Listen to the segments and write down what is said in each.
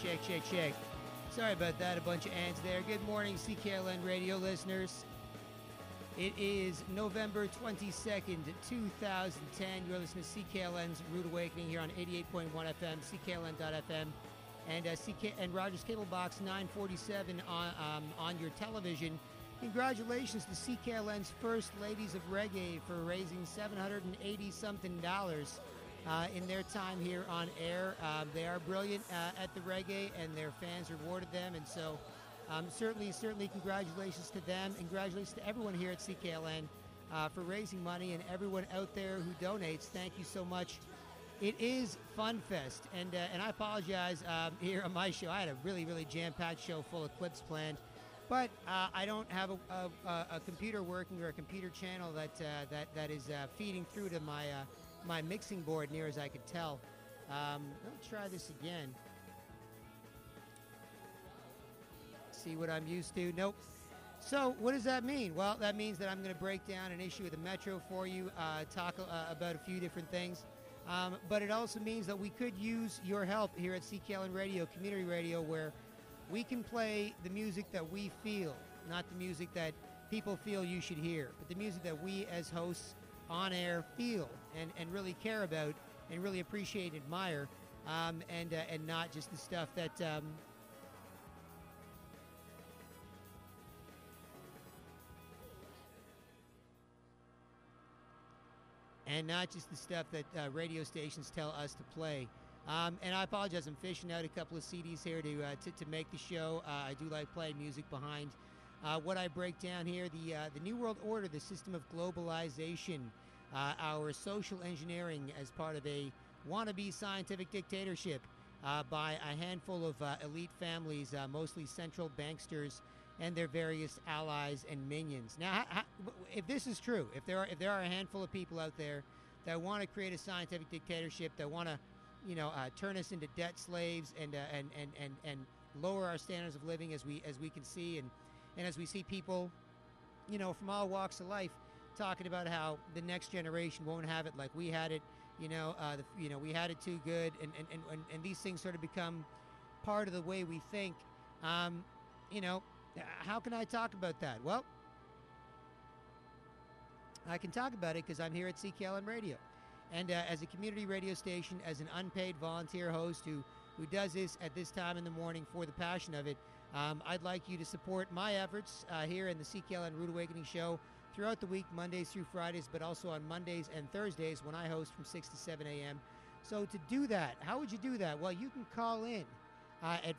Check. Sorry about that, a bunch of ants there. Good morning, CKLN radio listeners. It is November 22nd, 2010. You're listening to CKLN's Rude Awakening here on 88.1 FM, CKLN.FM, and Rogers Cable Box 947 on your television. Congratulations to CKLN's First Ladies of Reggae for raising $780-something in their time here on air. They are brilliant at the reggae, and their fans rewarded them. And so certainly congratulations to them, and congratulations to everyone here at CKLN for raising money, and everyone out there who donates. Thank you so much. It is FunFest, and I apologize here on my show. I had a really jam-packed show full of clips planned. But I don't have a computer working, or a computer channel that is feeding through to my mixing board, near as I could tell. Let me try this again. See what I'm used to. Nope. So what does that mean? Well, that means that I'm going to break down an issue of the Metro for you, talk about a few different things. But it also means that we could use your help here at CKLN Radio, community radio, where we can play the music that we feel, not the music that people feel you should hear, but the music that we as hosts on air feel and really care about and really appreciate and admire, and not just the stuff that radio stations tell us to play. And I apologize, I'm fishing out a couple of CDs here to make the show. I do like playing music behind what I break down here. The New World Order, the system of globalization, our social engineering as part of a wannabe scientific dictatorship by a handful of elite families, mostly central banksters and their various allies and minions. Now, if this is true, if there are a handful of people out there that want to create a scientific dictatorship, that want to turn us into debt slaves and lower our standards of living, as we can see, and as we see people, from all walks of life talking about how the next generation won't have it like we had it. We had it too good, and these things sort of become part of the way we think. How can I talk about that? Well, I can talk about it because I'm here at CKLN Radio. And as a community radio station, as an unpaid volunteer host who does this at this time in the morning for the passion of it, I'd like you to support my efforts here in the CKLN Rude Awakening show throughout the week, Mondays through Fridays, but also on Mondays and Thursdays when I host from 6 to 7 a.m. So to do that, how would you do that? Well, you can call in at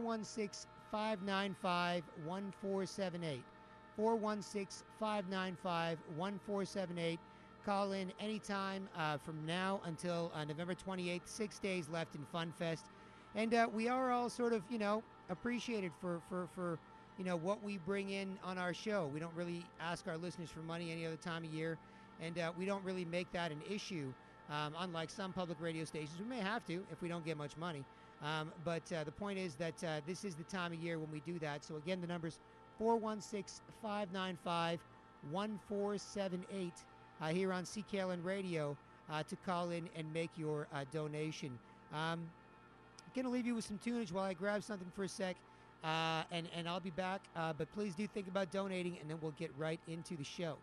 416-595-1478. 416-595-1478. Call in anytime from now until November 28th. 6 days left in FunFest. And we are all sort of, appreciated for what we bring in on our show. We don't really ask our listeners for money any other time of year. And we don't really make that an issue, unlike some public radio stations. We may have to if we don't get much money. But the point is that this is the time of year when we do that. So again, the number's 416-595-1478 here on CKLN Radio to call in and make your donation. I'm going to leave you with some tunage while I grab something for a sec, and I'll be back. But please do think about donating, and then we'll get right into the show.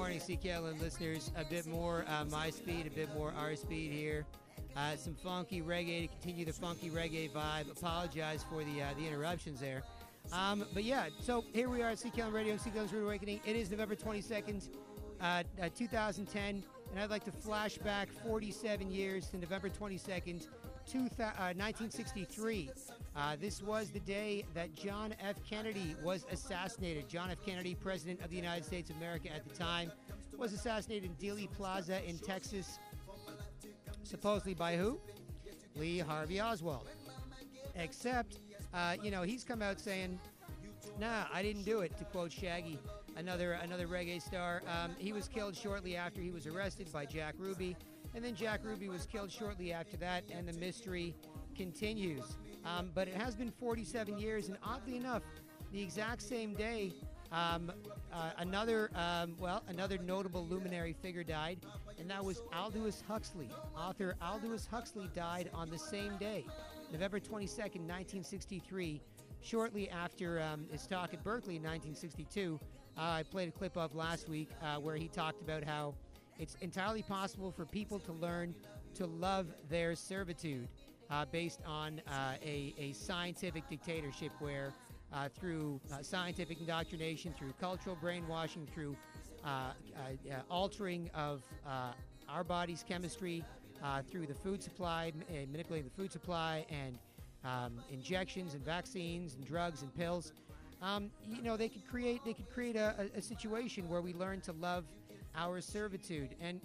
morning, CKLN listeners. A bit more my speed, a bit more our speed here. Some funky reggae to continue the funky reggae vibe. Apologize for the interruptions there. But yeah, so here we are at CKLN Radio and CKLN's Rude Awakening. It is November 22nd, 2010, and I'd like to flash back 47 years to November 22nd, 1963. This was the day that John F. Kennedy was assassinated. John F. Kennedy, President of the United States of America at the time, was assassinated in Dealey Plaza in Texas. Supposedly by who? Lee Harvey Oswald. Except, he's come out saying, "Nah, I didn't do it," to quote Shaggy, another reggae star. He was killed shortly after he was arrested by Jack Ruby, and then Jack Ruby was killed shortly after that, and the mystery continues. But it has been 47 years, and oddly enough, the exact same day, another notable luminary figure died, and that was Aldous Huxley. Author Aldous Huxley died on the same day, November 22nd, 1963, shortly after his talk at Berkeley in 1962. I played a clip of last week where he talked about how it's entirely possible for people to learn to love their servitude based on a scientific dictatorship where through scientific indoctrination, through cultural brainwashing, through altering of our body's chemistry, through the food supply, manipulating the food supply, and injections and vaccines and drugs and pills. They could create a situation where we learn to love our servitude. And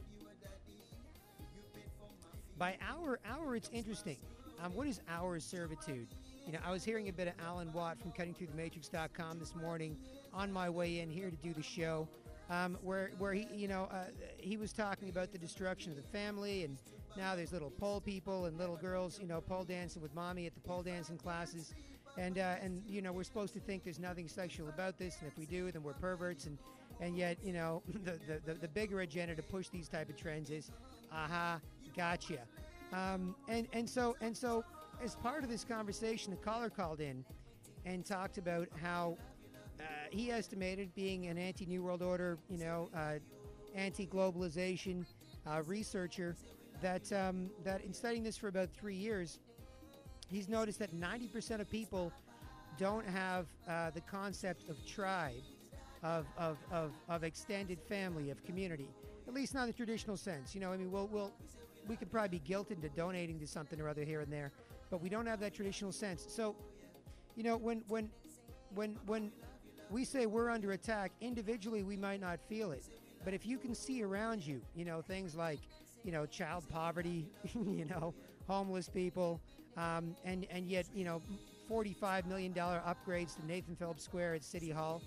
by our, it's interesting. What is our servitude? I was hearing a bit of Alan Watt from CuttingThroughTheMatrix.com this morning on my way in here to do the show, where he was talking about the destruction of the family, and now there's little pole people and little girls, pole dancing with mommy at the pole dancing classes, and we're supposed to think there's nothing sexual about this, and if we do, then we're perverts, and yet the bigger agenda to push these type of trends is, aha, gotcha, and so. As part of this conversation, a caller called in and talked about how he estimated, being an anti-New World Order, anti-globalization researcher, that in studying this for about 3 years, he's noticed that 90% of people don't have the concept of tribe, of extended family, of community, at least not in the traditional sense. We could probably be guilted into donating to something or other here and there, but we don't have that traditional sense. So, when we say we're under attack, individually we might not feel it. But if you can see around you, things like, child poverty, homeless people, and yet, $45 million upgrades to Nathan Phillips Square at City Hall,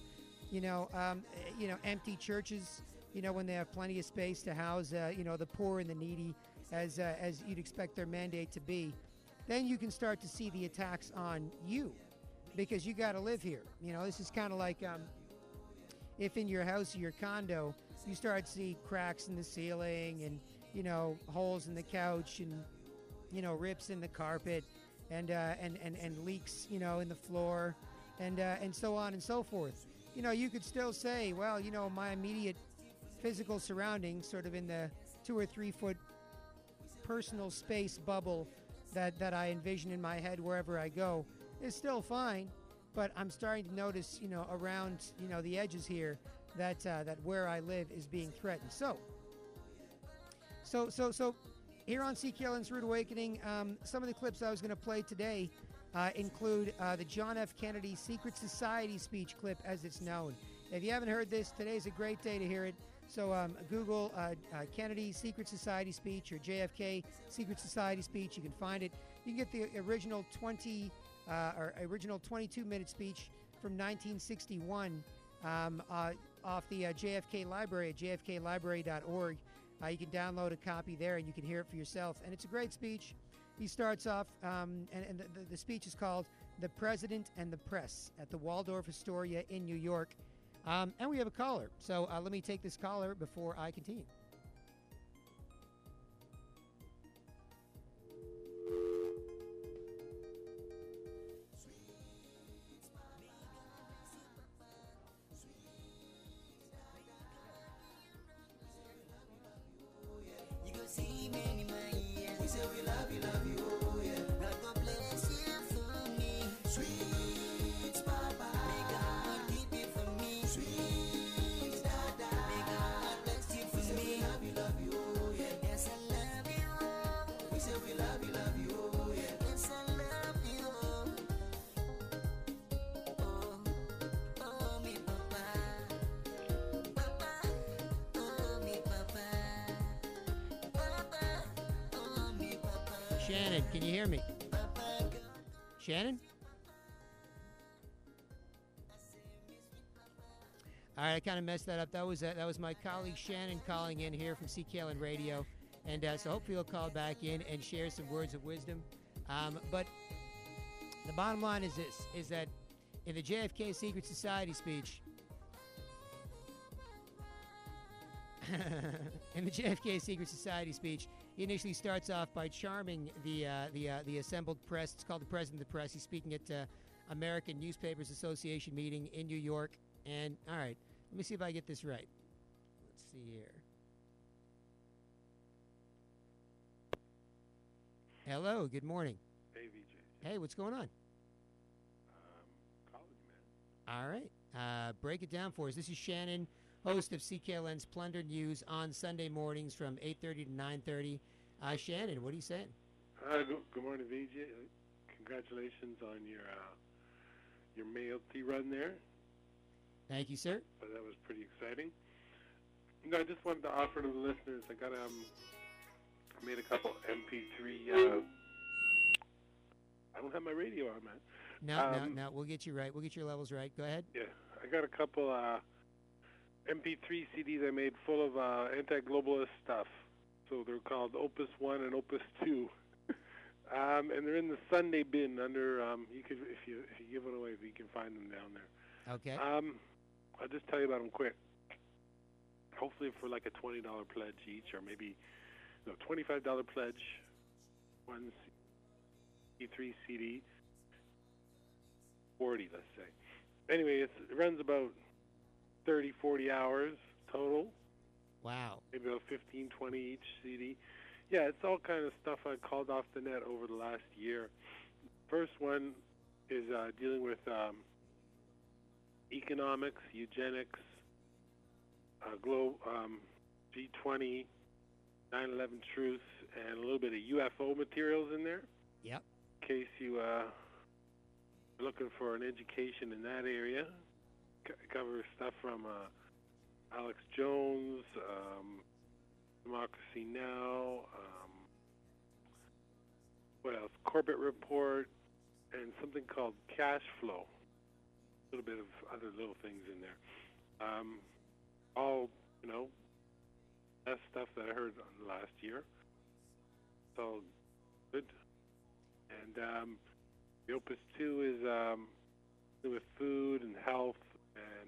empty churches, when they have plenty of space to house, the poor and the needy, as you'd expect their mandate to be, then you can start to see the attacks on you, because you got to live here. This is kind of like if in your house or your condo you start to see cracks in the ceiling and holes in the couch and rips in the carpet and leaks in the floor and so on and so forth. You could still say, well, my immediate physical surroundings, sort of in the 2 or 3 foot personal space bubble that I envision in my head wherever I go, is still fine, but I'm starting to notice, around, the edges here, that where I live is being threatened. So here on CKLN's Rude Awakening, some of the clips I was going to play today include the John F. Kennedy Secret Society speech clip, as it's known. If you haven't heard this, today's a great day to hear it. So Google Kennedy Secret Society speech or JFK Secret Society speech. You can find it. You can get the original 22-minute speech from 1961 off the JFK Library at jfklibrary.org. You can download a copy there and you can hear it for yourself. And it's a great speech. He starts off, and the speech is called "The President and the Press" at the Waldorf Astoria in New York. And we have a caller. So let me take this caller before I continue. Shannon, can you hear me? Shannon? All right, I kind of messed that up. That was my colleague Shannon calling in here from CKLN Radio, and so hopefully he'll call back in and share some words of wisdom. But the bottom line is this: is that in the JFK Secret Society speech, he initially starts off by charming the assembled press. It's called the President of the Press. He's speaking at American Newspapers Association meeting in New York. And all right, let me see if I get this right. Let's see here. Hello, good morning. Hey, VJ. Hey, what's going on? Calling you, man. All right, break it down for us. This is Shannon, host of CKLN's Plunder News on Sunday mornings from 8:30 to 9:30. Shannon, what are you saying? Good morning, VJ. Congratulations on your mailty run there. Thank you, sir. That was pretty exciting. No, I just wanted to offer to the listeners. I made a couple MP3. I don't have my radio on, man. No. We'll get you right. We'll get your levels right. Go ahead. Yeah, I got a couple MP3 CDs I made full of anti-globalist stuff. So they're called Opus 1 and Opus 2. And they're in the Sunday bin under, you could, if you give it away, you can find them down there. Okay. I'll just tell you about them quick. Hopefully for like a $20 pledge each, or maybe $25 pledge, one E3 CD, 40, let's say. Anyway, it runs about 30, 40 hours total. Wow. Maybe about 15, 20 each CD. Yeah, it's all kind of stuff I called off the net over the last year. First one is dealing with economics, eugenics, G20, 9/11 truth, and a little bit of UFO materials in there. Yep. In case you are looking for an education in that area. Cover stuff from Alex Jones, Democracy Now!, what else? Corbett Report, and something called Cash Flow. A little bit of other little things in there. All, that's stuff that I heard last year. So, good. And the Opus 2 is with food and health and...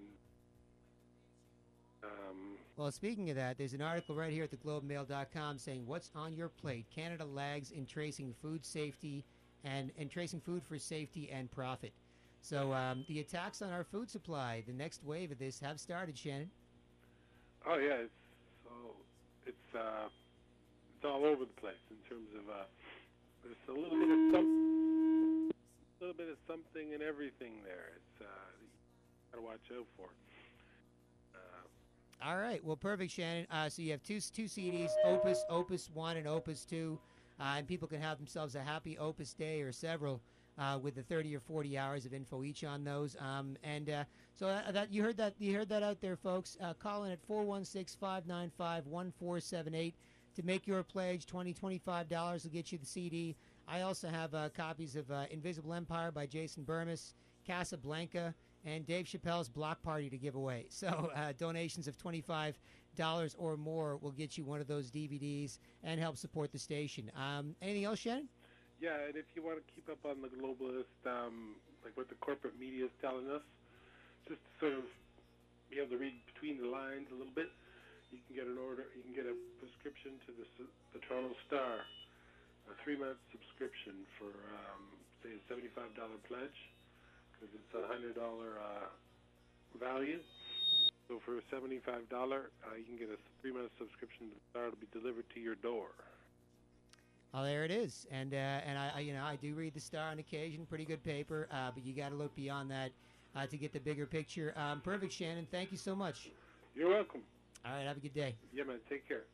Well, speaking of that, there's an article right here at theglobemail.com saying, what's on your plate? Canada lags in tracing food safety and tracing food for safety and profit. So the attacks on our food supply, the next wave of this, have started, Shannon. Oh, yeah. It's all over the place in terms of there's a little bit of something in everything there. It's you got to watch out for. All right. Well, perfect, Shannon. So you have two CDs, Opus 1 and Opus 2, and people can have themselves a happy Opus day or several with the 30 or 40 hours of info each on those. So that you heard that out there, folks. Call in at 416-595-1478 to make your pledge. $25 will get you the CD. I also have copies of Invisible Empire by Jason Burmis, Casablanca, and Dave Chappelle's Block Party to give away. So donations of $25 or more will get you one of those DVDs and help support the station. Anything else, Shannon? Yeah, and if you want to keep up on the globalist, like what the corporate media is telling us, just to sort of be able to read between the lines a little bit, you can get an order. You can get a prescription to the Toronto Star, a 3-month subscription for say a $75 pledge, because it's a $100 value. So for $75, you can get a 3-month subscription to the Star. It'll be delivered to your door. Oh, there it is, and I do read the Star on occasion, pretty good paper, but you got to look beyond that to get the bigger picture. Perfect, Shannon. Thank you so much. You're welcome. All right, have a good day. Yeah, man. Take care.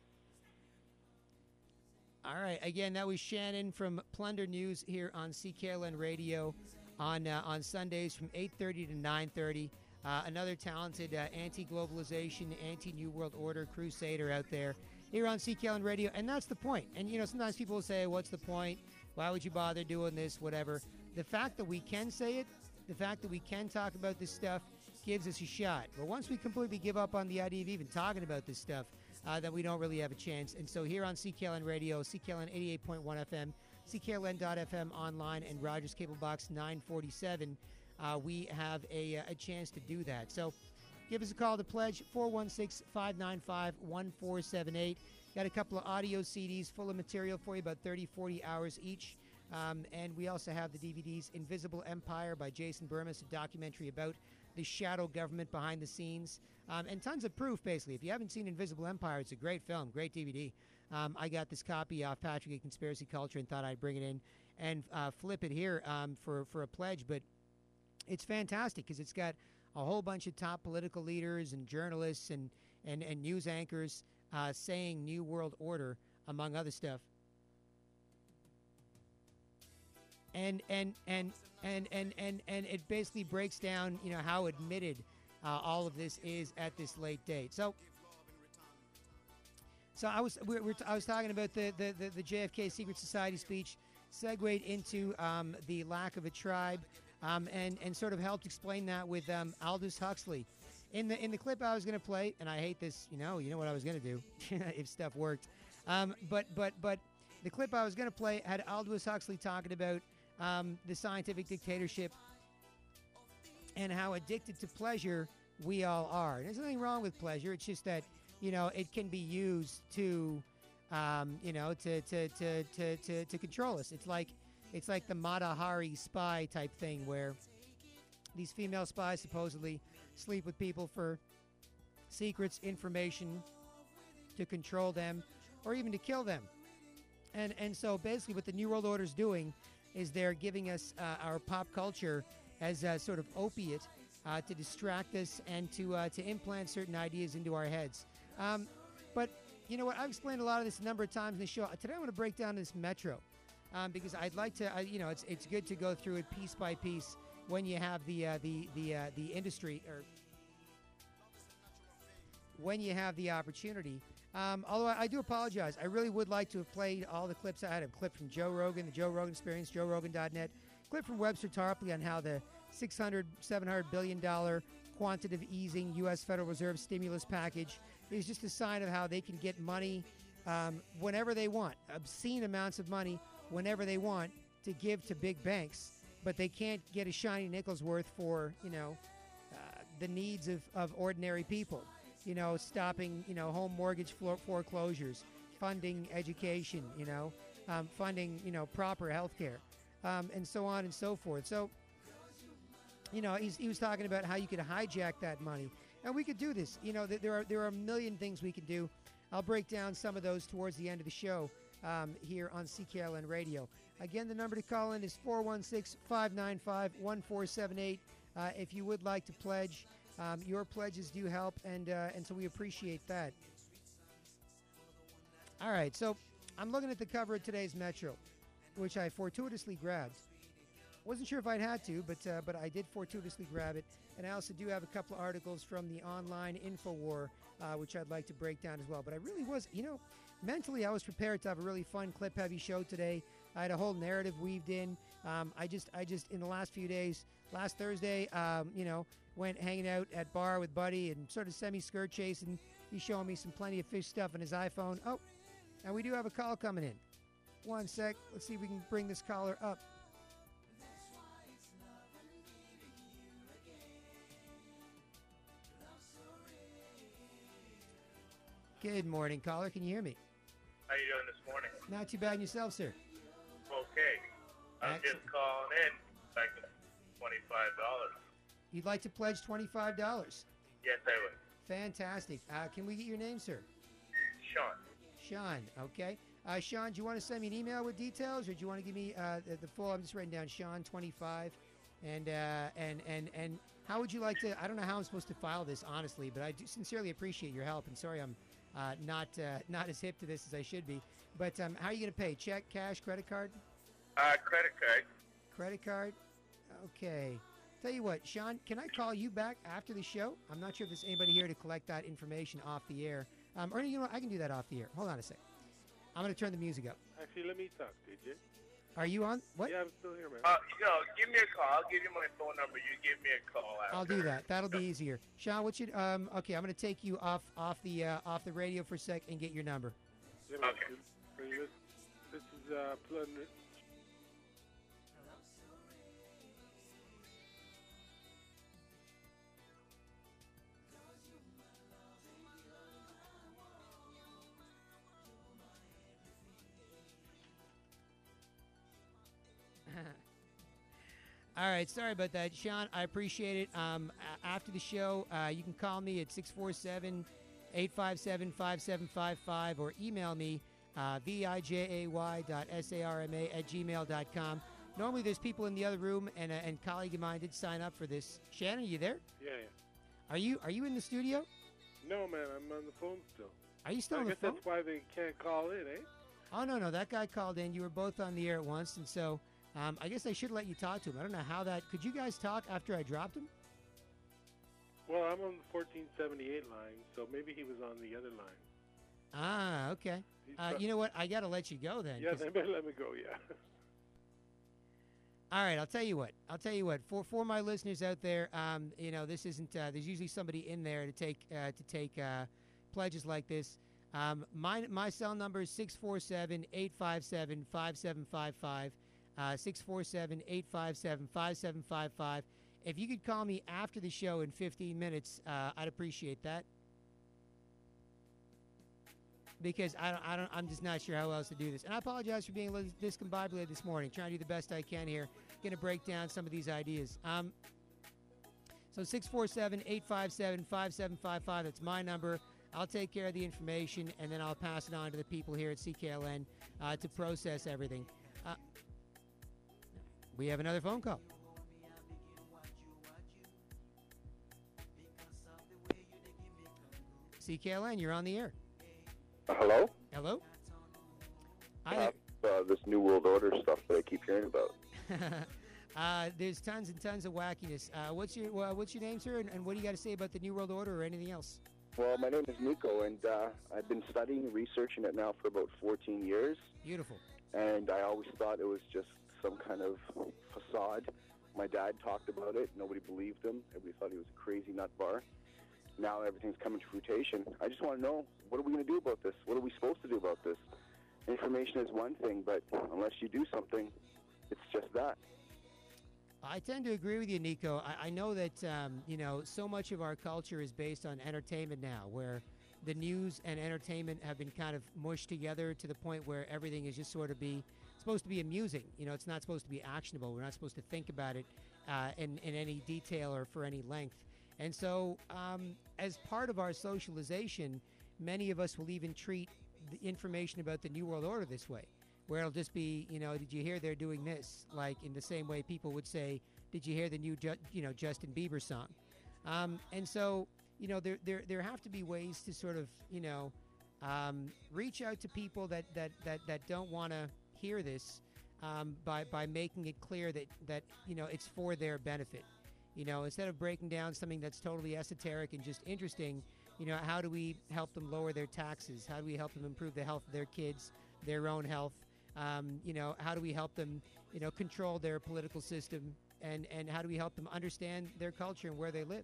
All right, again, that was Shannon from Plunder News here on CKLN Radio on Sundays from 8:30 to 9:30. Another talented anti-globalization, anti-New World Order crusader out there here on CKLN Radio, and that's the point. And, sometimes people will say, what's the point? Why would you bother doing this? Whatever. The fact that we can say it, the fact that we can talk about this stuff gives us a shot. But once we completely give up on the idea of even talking about this stuff, then we don't really have a chance. And so here on CKLN Radio, CKLN 88.1 FM, CKLN.FM online, and Rogers Cable Box 947, we have a chance to do that. So give us a call to pledge, 416-595-1478. Got a couple of audio CDs full of material for you, about 30, 40 hours each. And we also have the DVDs Invisible Empire by Jason Burmis, a documentary about the shadow government behind the scenes. And tons of proof, basically. If you haven't seen Invisible Empire, it's a great film, great DVD. I got this copy off Patrick at Conspiracy Culture and thought I'd bring it in and flip it here for a pledge. But it's fantastic because it's got a whole bunch of top political leaders and journalists and news anchors saying New World Order, among other stuff. And it basically breaks down, how admitted all of this is at this late date. So I was talking about the JFK Secret Society speech, segued into the lack of a tribe, and sort of helped explain that with Aldous Huxley. In the clip I was going to play, and I hate this, you know what I was going to do if stuff worked. But the clip I was going to play had Aldous Huxley talking about the scientific dictatorship and how addicted to pleasure we all are. There's nothing wrong with pleasure. It's just that, it can be used to, to control us. It's like the Mata Hari spy type thing where these female spies supposedly sleep with people for secrets, information, to control them, or even to kill them. And so basically what the New World Order is doing is they're giving us our pop culture as a sort of opiate to distract us and to implant certain ideas into our heads. But you know what? I've explained a lot of this a number of times in the show. Today I want to break down this Metro because I'd like to. It's good to go through it piece by piece when you have the industry, or when you have the opportunity. Although I do apologize. I really would like to have played all the clips. I had a clip from Joe Rogan, the Joe Rogan Experience, JoeRogan.net, clip from Webster Tarpley on how the $600, $700 billion quantitative easing U.S. Federal Reserve stimulus package is just a sign of how they can get money whenever they want, obscene amounts of money whenever they want to give to big banks, but they can't get a shiny nickel's worth for, the needs of ordinary people. Stopping, home mortgage foreclosures, funding education, funding, proper health care, and so on and so forth. So, he was talking about how you could hijack that money. And we could do this. There are a million things we could do. I'll break down some of those towards the end of the show here on CKLN Radio. Again, the number to call in is 416-595-1478. If you would like to pledge, your pledges do help, and so we appreciate that. All right, so I'm looking at the cover of today's Metro, which I fortuitously grabbed. Wasn't sure if I'd had to, but I did fortuitously grab it. And I also do have a couple of articles from the online InfoWar, which I'd like to break down as well. But I really was, mentally I was prepared to have a really fun, clip-heavy show today. I had a whole narrative weaved in. I just in the last few days, last Thursday, went hanging out at bar with Buddy and sort of semi-skirt chasing. He's showing me some Plenty of Fish stuff on his iPhone. Oh, and we do have a call coming in. One sec. Let's see if we can bring this caller up. Good morning, caller. Can you hear me? How you doing this morning? Not too bad. And yourself, sir? Okay. I'm just calling in. Like $25. You'd like to pledge $25? Yes, I would. Fantastic. Can we get your name, sir? Sean. Sean. Okay. Sean, do you want to send me an email with details, or do you want to give me the full? I'm just writing down Sean 25. And how would you like to? I don't know how I'm supposed to file this, honestly, but I do sincerely appreciate your help. And sorry, I'm not as hip to this as I should be. But how are you going to pay? Check, cash, credit card? Credit card. Credit card. Okay. Tell you what, Sean, can I call you back after the show? I'm not sure if there's anybody here to collect that information off the air. Or you know what? I can do that off the air. Hold on a sec. I'm going to turn the music up. Actually, let me talk, DJ. Are you on? What? Yeah, I'm still here, man. Give me a call. I'll give you my phone number. You give me a call after. I'll do that. That'll be easier. Sean, what's your okay, I'm going to take you off the radio for a sec and get your number. Yeah, man. Okay. This is Plunder. All right, sorry about that, Sean. I appreciate it. After the show, you can call me at 647-857-5755 or email me vijay.sarma@gmail.com. Normally, there's people in the other room, and colleague of mine did sign up for this. Shannon, are you there? Yeah. Are you in the studio? No, man, I'm on the phone still. Are you still I on the guess phone? that's why they can't call in, eh? Oh, no, that guy called in. You were both on the air at once, and so I guess I should let you talk to him. I don't know how that... Could you guys talk after I dropped him? Well, I'm on the 1478 line, so maybe he was on the other line. Ah, okay. You know what? I got to let you go then. Yeah, they better let me go, yeah. All right, I'll tell you what. For my listeners out there, this isn't. There's usually somebody in there to take pledges like this. My cell number is 647-857-5755. 647-857-5755. If you could call me after the show in 15 minutes, I'd appreciate that. Because I'm just not sure how else to do this. And I apologize for being a little discombobulated this morning. Trying to do the best I can here. Going to break down some of these ideas. So 647-857-5755. That's my number. I'll take care of the information, and then I'll pass it on to the people here at CKLN to process everything. We have another phone call. CKLN, you're on the air. Hello? Hello? Hi This New World Order stuff that I keep hearing about. there. There's tons and tons of wackiness. What's your name, sir, and what do you got to say about the New World Order or anything else? Well, my name is Nico, and I've been studying and researching it now for about 14 years. Beautiful. And I always thought it was just some kind of facade. My dad talked about it. Nobody believed him. Everybody thought he was a crazy nut bar. Now everything's coming to fruition. I just want to know, what are we going to do about this? What are we supposed to do about this? Information is one thing, but unless you do something, it's just that. I tend to agree with you, Nico. I know that, so much of our culture is based on entertainment now, where the news and entertainment have been kind of mushed together to the point where everything is just sort of supposed to be amusing. It's not supposed to be actionable. We're not supposed to think about it in any detail or for any length. And so as part of our socialization, many of us will even treat the information about the New World Order this way, where it'll just be, did you hear they're doing this? Like in the same way people would say, did you hear the new, Justin Bieber song? And so, there have to be ways to sort of, reach out to people that don't want to hear this by making it clear that it's for their benefit. Instead of breaking down something that's totally esoteric and just interesting, how do we help them lower their taxes? How do we help them improve the health of their kids, their own health? How do we help them, control their political system? And how do we help them understand their culture and where they live?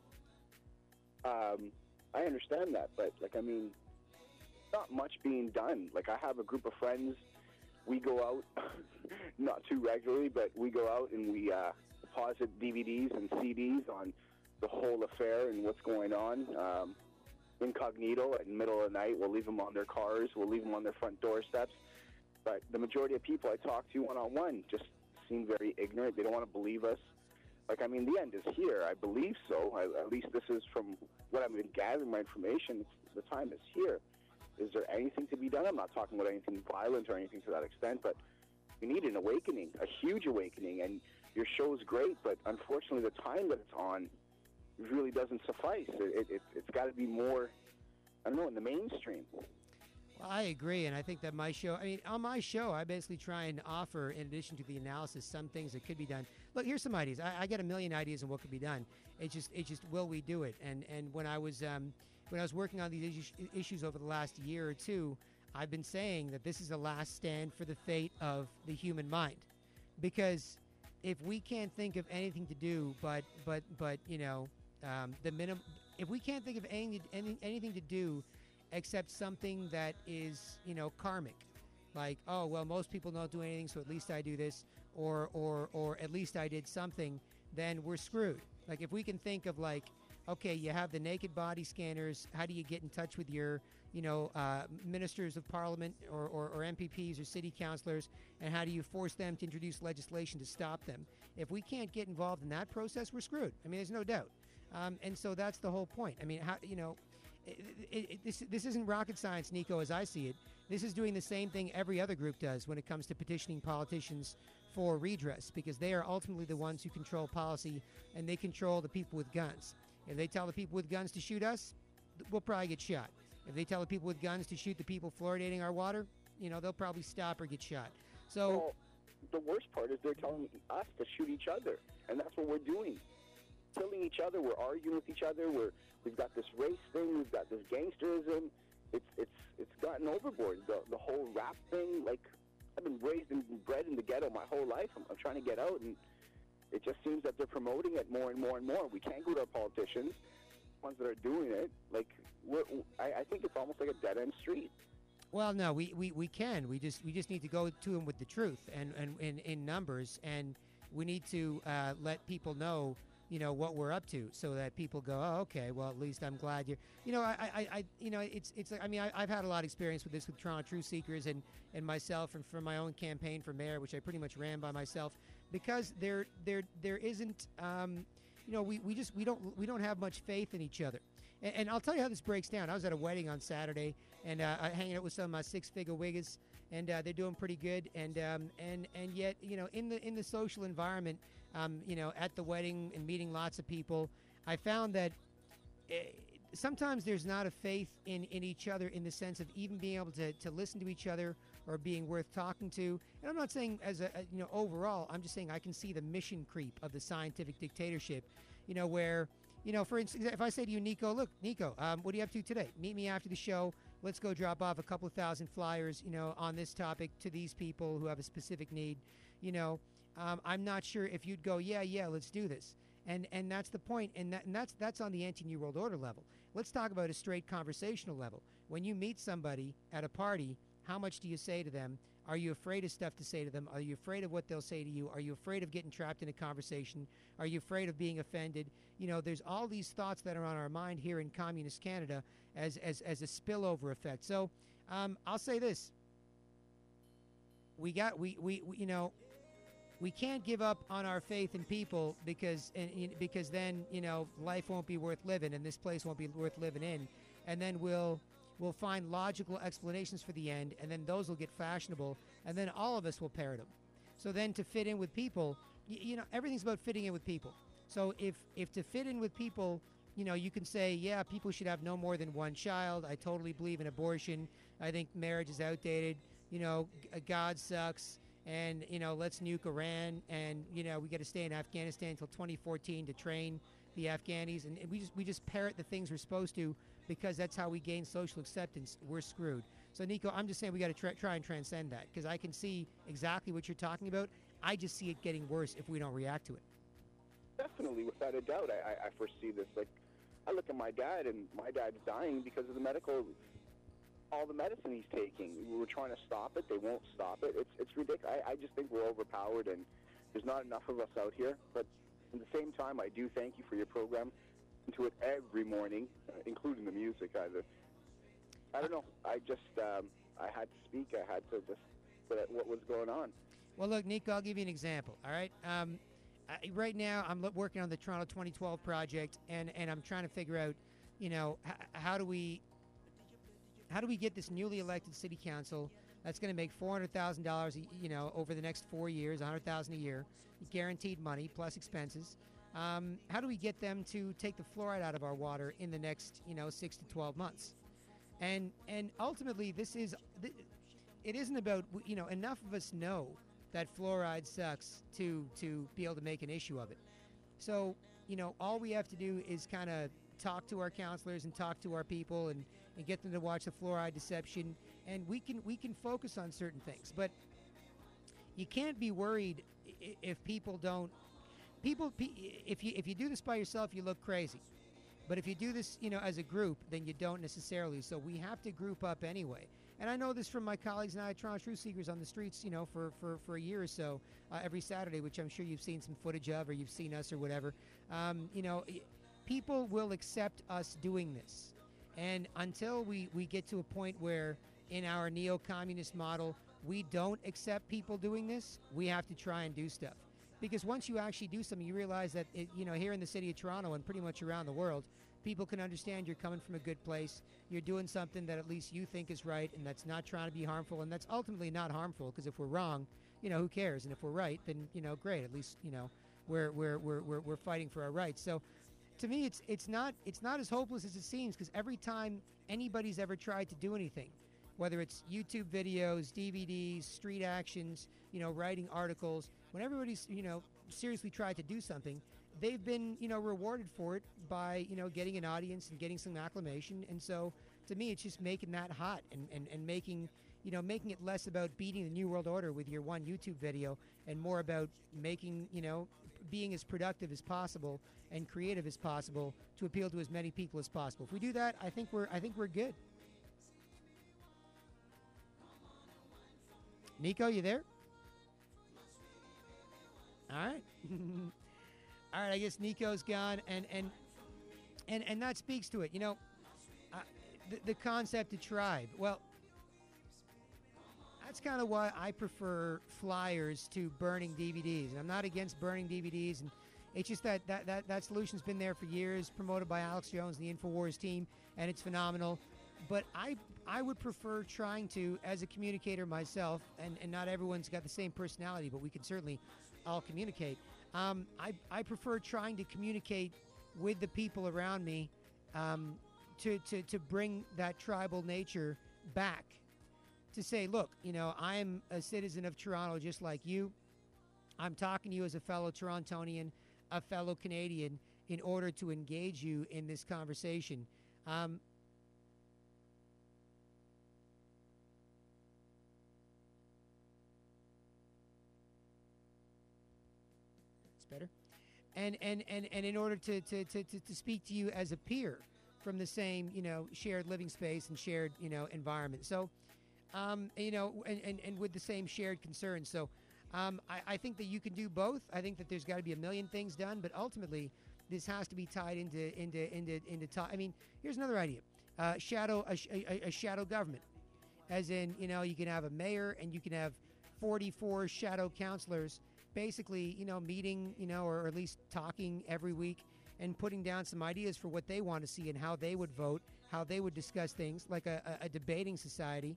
I understand that, but, not much being done. I have a group of friends. We go out, not too regularly, but we go out and we deposit DVDs and CDs on the whole affair and what's going on. Incognito, in the middle of the night, we'll leave them on their cars, we'll leave them on their front doorsteps. But the majority of people I talk to one-on-one just seem very ignorant. They don't want to believe us. The end is here. I believe so. At least this is from what I've been gathering my information. The time is here. Is there anything to be done? I'm not talking about anything violent or anything to that extent, but we need an awakening, a huge awakening. And your show is great, but unfortunately the time that it's on really doesn't suffice. It's got to be more, in the mainstream. Well, I agree, and I think that on my show, I basically try and offer, in addition to the analysis, some things that could be done. Look, here's some ideas. I get a million ideas on what could be done. It's just will we do it? And when I was working on these issues over the last year or two, I've been saying that this is a last stand for the fate of the human mind, because if we can't think of anything to do but the minimum, if we can't think of anything to do except something that is karmic, like, oh well, most people don't do anything, so at least I do this, or at least I did something, then we're screwed. Like, if we can think of, like, okay, you have the naked body scanners, how do you get in touch with your ministers of parliament or MPPs or city councilors, and how do you force them to introduce legislation to stop them? If we can't get involved in that process, we're screwed. I mean, there's no doubt. And so that's the whole point. I mean, this isn't rocket science, Nico, as I see it. This is doing the same thing every other group does when it comes to petitioning politicians for redress, because they are ultimately the ones who control policy, and they control the people with guns. If they tell the people with guns to shoot us, we'll probably get shot. If they tell the people with guns to shoot the people fluoridating our water, they'll probably stop or get shot. So, well, the worst part is they're telling us to shoot each other, and that's what we're doing. Killing each other, we're arguing with each other, we've got this race thing, we've got this gangsterism. It's gotten overboard. The whole rap thing, like, I've been raised and bred in the ghetto my whole life. I'm trying to get out, and it just seems that they're promoting it more and more and more. We can't go to our politicians, ones that are doing it. Like, I think it's almost like a dead-end street. Well, no, we can. We just need to go to them with the truth and in numbers, and we need to let people know, what we're up to, so that people go, oh, okay, well, at least I'm glad you're, it's like, I mean, I've had a lot of experience with this with Toronto Truth Seekers and myself, and from my own campaign for mayor, which I pretty much ran by myself, because there isn't, we don't have much faith in each other. And I'll tell you how this breaks down. I was at a wedding on Saturday, and hanging out with some six-figure wiggers, and they're doing pretty good. And yet, in the social environment, at the wedding and meeting lots of people, I found that sometimes there's not a faith in each other, in the sense of even being able to listen to each other or being worth talking to. And I'm not saying as overall. I'm just saying I can see the mission creep of the scientific dictatorship. Where. For instance, if I say to you, Nico, look, Nico, what are you up to today? Meet me after the show. Let's go drop off a couple of thousand flyers, on this topic to these people who have a specific need. I'm not sure if you'd go, yeah, let's do this. And that's the point. And that's on the anti-New World Order level. Let's talk about a straight conversational level. When you meet somebody at a party, how much do you say to them? Are you afraid of stuff to say to them? Are you afraid of what they'll say to you? Are you afraid of getting trapped in a conversation? Are you afraid of being offended? There's all these thoughts that are on our mind here in communist Canada as a spillover effect. So I'll say this. We can't give up on our faith in people, because then, life won't be worth living, and this place won't be worth living in. And then we'll find logical explanations for the end, and then those will get fashionable, and then all of us will parrot them. So then, to fit in with people, everything's about fitting in with people. So if to fit in with people, you can say, yeah, people should have no more than one child. I totally believe in abortion. I think marriage is outdated. God sucks. And, let's nuke Iran. And, we got to stay in Afghanistan until 2014 to train the Afghanis. And we just parrot the things we're supposed to, because that's how we gain social acceptance. We're screwed. So, Nico, I'm just saying we got to try and transcend that, because I can see exactly what you're talking about. I just see it getting worse if we don't react to it. Definitely, without a doubt. I foresee this. Like, I look at my dad, and my dad's dying because of all the medicine he's taking. We're trying to stop it. They won't stop it. It's ridiculous. I just think we're overpowered, and there's not enough of us out here. But at the same time, I do thank you for your program. Into it every morning, including the music. I don't know. I just I had to speak. I had to just put out what was going on. Well, look, Nico, I'll give you an example. All right. Right now, I'm working on the Toronto 2012 project, and I'm trying to figure out, how do we get this newly elected city council that's going to make $400,000, over the next 4 years, $100,000 a year, guaranteed money plus expenses. How do we get them to take the fluoride out of our water in the next, 6 to 12 months? And ultimately, it isn't about, enough of us know that fluoride sucks to be able to make an issue of it. So, all we have to do is kind of talk to our counselors and talk to our people and get them to watch the Fluoride Deception, and we can focus on certain things. But you can't be worried if people don't. If you do this by yourself, you look crazy. But if you do this, as a group, then you don't necessarily. So we have to group up anyway. And I know this from my colleagues and I at Toronto Truth Seekers on the streets, for a year or so, every Saturday, which I'm sure you've seen some footage of, or you've seen us or whatever. People will accept us doing this. And until we get to a point where in our neo-communist model, we don't accept people doing this, we have to try and do stuff. Because once you actually do something, you realize that, here in the city of Toronto and pretty much around the world, people can understand you're coming from a good place. You're doing something that at least you think is right and that's not trying to be harmful, and that's ultimately not harmful, because if we're wrong, who cares? And if we're right, then, great. At least, we're fighting for our rights. So to me, it's not as hopeless as it seems, because every time anybody's ever tried to do anything, whether it's YouTube videos, DVDs, street actions, writing articles, when everybody's, seriously tried to do something, they've been, rewarded for it by, getting an audience and getting some acclamation. And so to me, it's just making that hot and making it less about beating the New World Order with your one YouTube video and more about making, being as productive as possible and creative as possible to appeal to as many people as possible. If we do that, I think we're good. Nico, you there? All right. All right, I guess Nico's gone, and that speaks to it. The concept of tribe. Well, that's kind of why I prefer flyers to burning DVDs. And I'm not against burning DVDs, and it's just that solution's been there for years, promoted by Alex Jones and the InfoWars team, and it's phenomenal. But I would prefer trying to, as a communicator myself, and not everyone's got the same personality, but we can certainly all communicate. I prefer trying to communicate with the people around me to bring that tribal nature back. To say, look, I'm a citizen of Toronto just like you. I'm talking to you as a fellow Torontonian, a fellow Canadian, in order to engage you in this conversation. Better, and in order to speak to you as a peer from the same shared living space and shared environment. So and with the same shared concerns. So I think that you can do both. I think that there's got to be a million things done, but ultimately this has to be tied into. I mean, here's another idea: a shadow government, as in you can have a mayor and you can have 44 shadow councillors. Basically, meeting, or at least talking every week and putting down some ideas for what they want to see and how they would vote, how they would discuss things, like a debating society.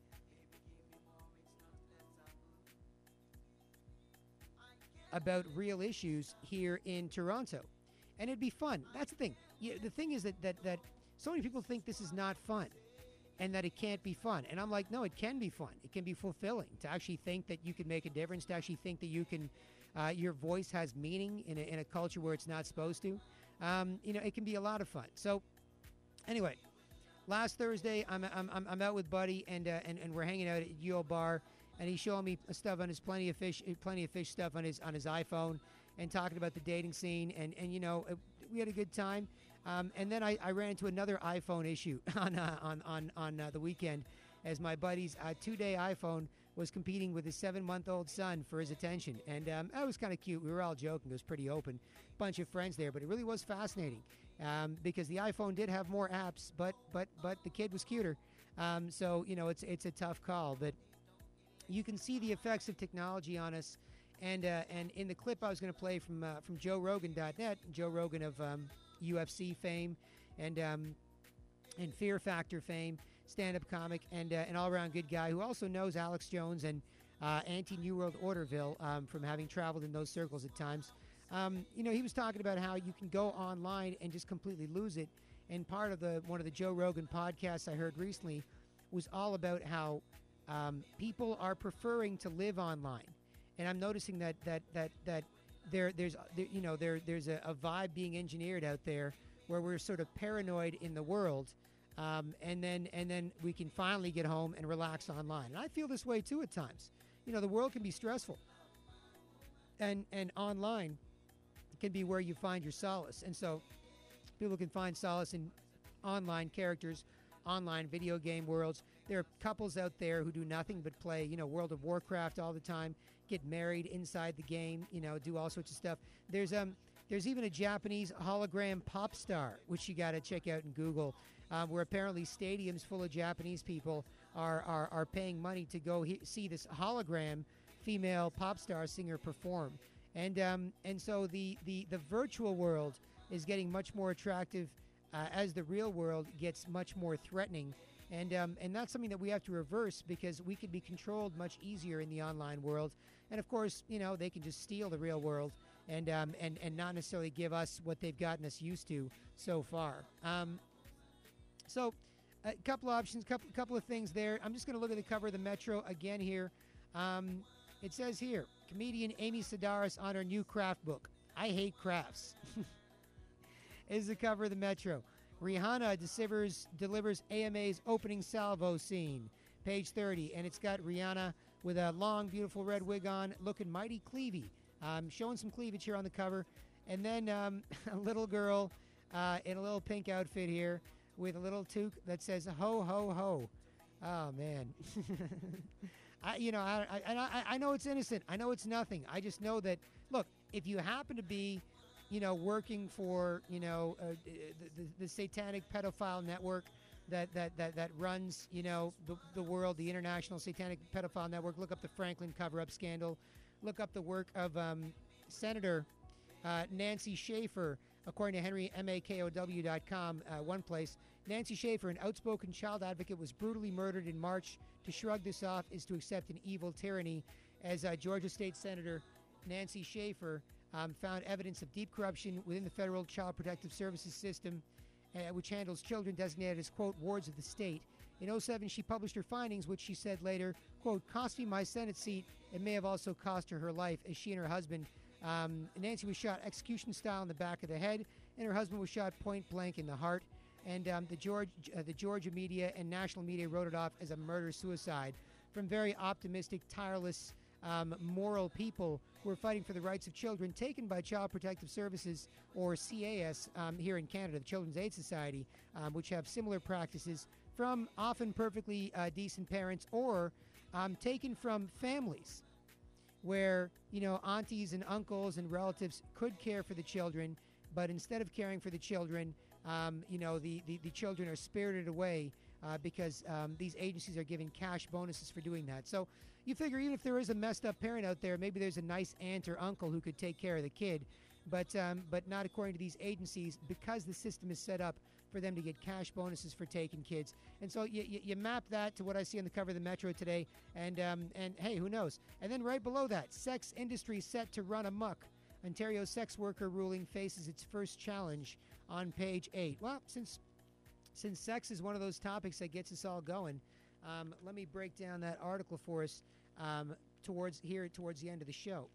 About real issues here in Toronto. And it'd be fun. That's the thing. The thing is that so many people think this is not fun and that it can't be fun. And I'm like, no, it can be fun. It can be fulfilling to actually think that you can make a difference, to actually think that you can your voice has meaning in a culture where it's not supposed to. It can be a lot of fun. So, anyway, last Thursday I'm out with Buddy and we're hanging out at Yo Bar, and he's showing me stuff on his plenty of fish stuff on his iPhone, and talking about the dating scene, and we had a good time. And then I ran into another iPhone issue on the weekend, as my buddy's 2-day iPhone was competing with his 7-month-old son for his attention. And that was kind of cute. We were all joking. It was pretty open. Bunch of friends there. But it really was fascinating because the iPhone did have more apps, but the kid was cuter. So, it's a tough call. But you can see the effects of technology on us. And in the clip I was going to play from JoeRogan.net, Joe Rogan of UFC fame and Fear Factor fame, stand-up comic, and an all-around good guy who also knows Alex Jones and anti-New World Orderville from having traveled in those circles at times. He was talking about how you can go online and just completely lose it. And part of one of the Joe Rogan podcasts I heard recently was all about how people are preferring to live online. And I'm noticing that there's a vibe being engineered out there where we're sort of paranoid in the world and then we can finally get home and relax online. And I feel this way too at times. The world can be stressful, and online can be where you find your solace. And so people can find solace in online characters, online video game worlds. There are couples out there who do nothing but play, World of Warcraft all the time, get married inside the game, do all sorts of stuff. There's even a Japanese hologram pop star, which you got to check out in Google, where apparently stadiums full of Japanese people are paying money to go see this hologram female pop star singer perform. And so the virtual world is getting much more attractive as the real world gets much more threatening. And that's something that we have to reverse, because we could be controlled much easier in the online world. And of course, they can just steal the real world and not necessarily give us what they've gotten us used to so far. So a couple options, couple of things there. I'm just going to look at the cover of the Metro again here. It says here, comedian Amy Sedaris on her new craft book. I hate crafts. Is the cover of the Metro. Rihanna delivers AMA's opening salvo scene, page 30, and it's got Rihanna with a long, beautiful red wig on, looking mighty cleavy, showing some cleavage here on the cover, and then a little girl in a little pink outfit here with a little toque that says "Ho ho ho." Oh man, I know it's innocent. I know it's nothing. I just know that, look, if you happen to be working for, the satanic pedophile network that runs, the world, the international satanic pedophile network. Look up the Franklin cover-up scandal. Look up the work of Senator Nancy Schaefer, according to HenryMakow.com, one place. Nancy Schaefer, an outspoken child advocate, was brutally murdered in March. To shrug this off is to accept an evil tyranny, as Georgia State Senator Nancy Schaefer found evidence of deep corruption within the federal Child Protective Services system, which handles children designated as, quote, wards of the state. In 2007, she published her findings, which she said later, quote, cost me my Senate seat. It may have also cost her life, as she and her husband, Nancy was shot execution style in the back of the head, and her husband was shot point blank in the heart. And the Georgia media and national media wrote it off as a murder-suicide from very optimistic, tireless, moral people who are fighting for the rights of children, taken by Child Protective Services, or CAS, here in Canada, the Children's Aid Society, which have similar practices from often perfectly decent parents, or taken from families where, aunties and uncles and relatives could care for the children, but instead of caring for the children, the children are spirited away because these agencies are giving cash bonuses for doing that. So you figure, even if there is a messed up parent out there, maybe there's a nice aunt or uncle who could take care of the kid, but not according to these agencies, because the system is set up for them to get cash bonuses for taking kids. And so you map that to what I see on the cover of the Metro today, and hey, who knows? And then right below that, sex industry set to run amok. Ontario sex worker ruling faces its first challenge, on page 8. Well, since sex is one of those topics that gets us all going, let me break down that article for us towards the end of the show.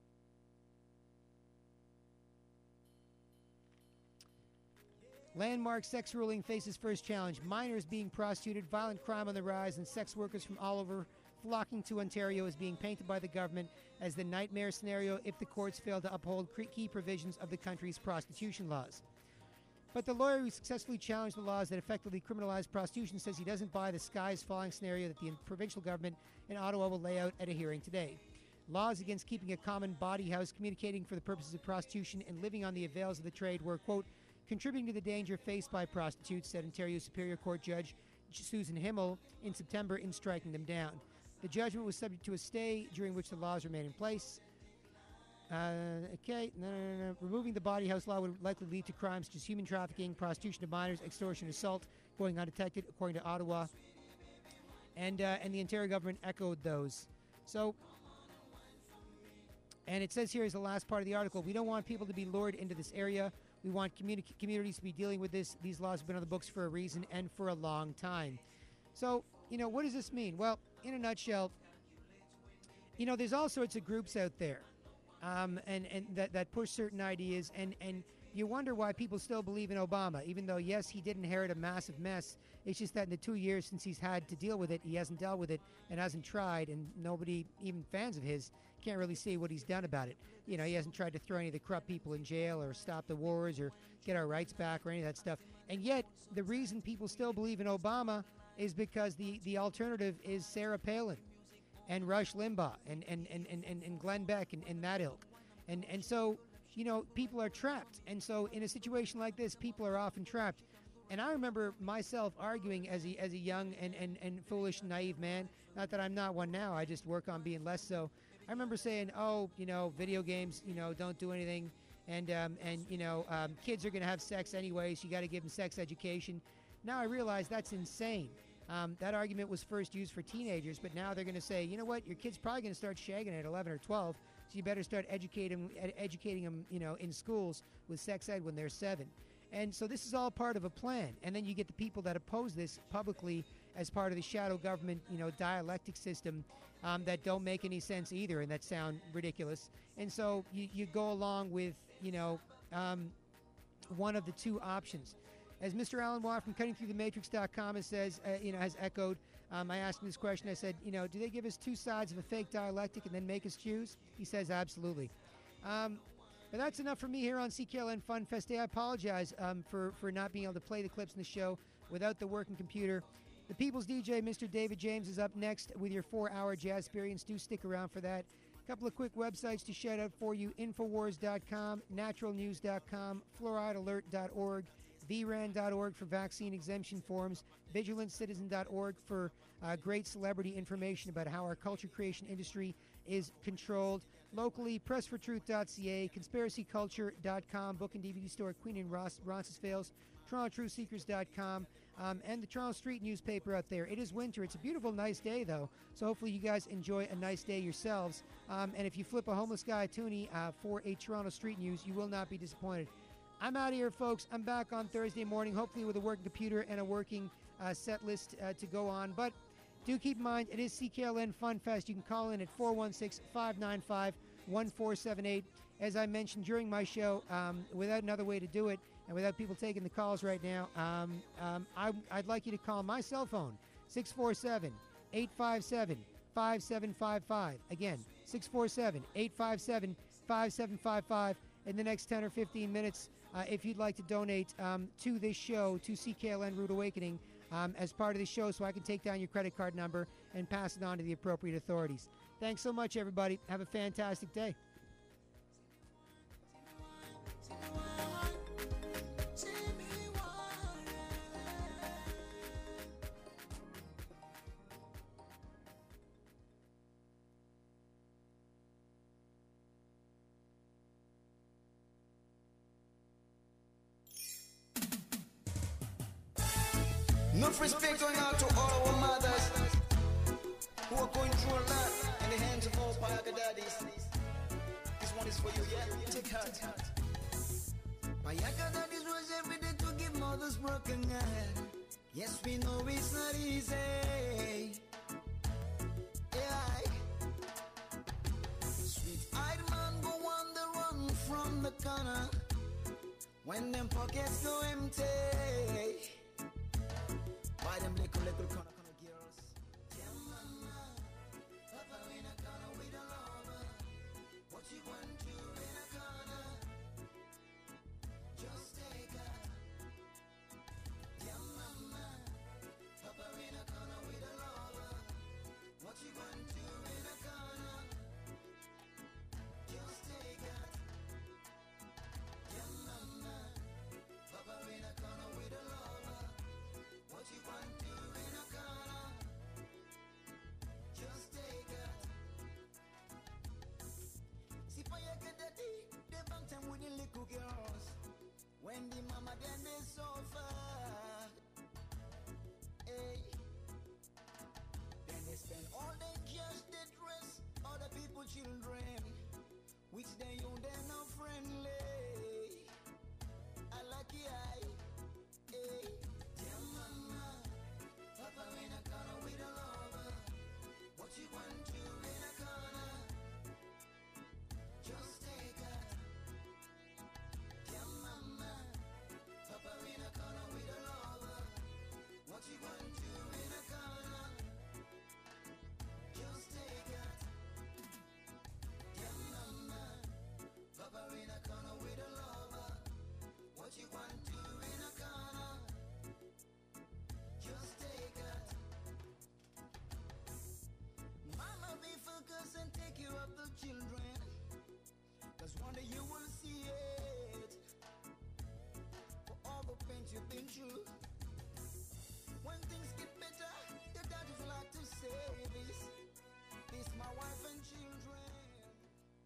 Landmark sex ruling faces first challenge. Minors being prostituted, violent crime on the rise, and sex workers from all over flocking to Ontario is being painted by the government as the nightmare scenario if the courts fail to uphold key provisions of the country's prostitution laws. But the lawyer who successfully challenged the laws that effectively criminalize prostitution says he doesn't buy the sky's falling scenario that the provincial government in Ottawa will lay out at a hearing today. Laws against keeping a common body house, communicating for the purposes of prostitution, and living on the avails of the trade were, quote, contributing to the danger faced by prostitutes, said Ontario Superior Court Judge Susan Himmel in September in striking them down. The judgment was subject to a stay, during which the laws remain in place. Removing the body house law would likely lead to crimes such as human trafficking, prostitution of minors, extortion, assault, going undetected, according to Ottawa. And the Ontario government echoed those. So, and it says here is the last part of the article, we don't want people to be lured into this area. We want communities to be dealing with this. These laws have been on the books for a reason and for a long time. So, what does this mean? Well, in a nutshell, there's all sorts of groups out there and that push certain ideas, and you wonder why people still believe in Obama, even though, yes, he did inherit a massive mess. It's just that in the 2 years since he's had to deal with it, he hasn't dealt with it and hasn't tried, and nobody, even fans of his, can't really see what he's done about it. He hasn't tried to throw any of the corrupt people in jail or stop the wars or get our rights back or any of that stuff. And yet, the reason people still believe in Obama is because the alternative is Sarah Palin and Rush Limbaugh and Glenn Beck and that ilk. And so, people are trapped. And so in a situation like this, people are often trapped. And I remember myself arguing as a young and foolish, naive man. Not that I'm not one now. I just work on being less so. I remember saying, video games, don't do anything. And kids are going to have sex anyway, so you got to give them sex education. Now I realize that's insane. That argument was first used for teenagers, but now they're going to say, you know what, your kid's probably going to start shagging at 11 or 12, so you better start educating them, in schools with sex ed when they're 7. And so this is all part of a plan. And then you get the people that oppose this publicly as part of the shadow government, dialectic system that don't make any sense either and that sound ridiculous. And so you go along with, one of the two options. As Mr. Alan Watt from CuttingThroughTheMatrix.com has echoed, I asked him this question. I said, do they give us two sides of a fake dialectic and then make us choose? He says, absolutely. But that's enough for me here on CKLN Fun Fest Day. I apologize for not being able to play the clips in the show without the working computer. The People's DJ, Mr. David James, is up next with your 4-hour jazz experience. Do stick around for that. A couple of quick websites to shout out for you. Infowars.com, naturalnews.com, fluoridealert.org, VRAN.org for vaccine exemption forms, VigilantCitizen.org for great celebrity information about how our culture creation industry is controlled. Locally, PressForTruth.ca, ConspiracyCulture.com, book and DVD store at Queen and Roncesvalles, TorontoTruthSeekers.com, and the Toronto Street newspaper out there. It is winter. It's a beautiful, nice day, though, so hopefully you guys enjoy a nice day yourselves. And if you flip a homeless guy a toonie for a Toronto Street News, you will not be disappointed. I'm out of here, folks. I'm back on Thursday morning, hopefully with a working computer and a working set list to go on. But do keep in mind, it is CKLN Fun Fest. You can call in at 416-595-1478. As I mentioned during my show, without another way to do it, and without people taking the calls right now, I'd like you to call my cell phone, 647-857-5755. Again, 647-857-5755. In the next 10 or 15 minutes, if you'd like to donate to this show, to CKLN Rude Awakening, as part of the show, so I can take down your credit card number and pass it on to the appropriate authorities. Thanks so much, everybody. Have a fantastic day. Enough respect going out to all our mothers who are going through a lot in the hands of all Payaga daddies. This one is for you, yeah? Take heart. Payaga daddies was every day to give mothers broken heart. Yes, we know it's not easy. Yeah. Sweet-eyed man go on the run from the corner when them pockets go empty. Buy them little corner girls. Yeah, mama, Papa in a corner with a lover. What you want to in a corner? Just take her. Yeah, mama, Papa in a corner with a lover. What you want to in a corner? Just take her. Yeah, mama, Papa in a corner with a lover. What you want to in a corner? Just take it. See for you get daddy, they bang time with the little girls. When the mama then they suffer, hey. Then they spend all their cash, they dress other people children, which they you they're not friendly. I like it, hey. Papa in a corner with a lover. What you want to in a corner? Just take her. Yeah, mama. children. Cause one day you will see it. For all the pain you've been through. When things get better, your daddies will have to say this.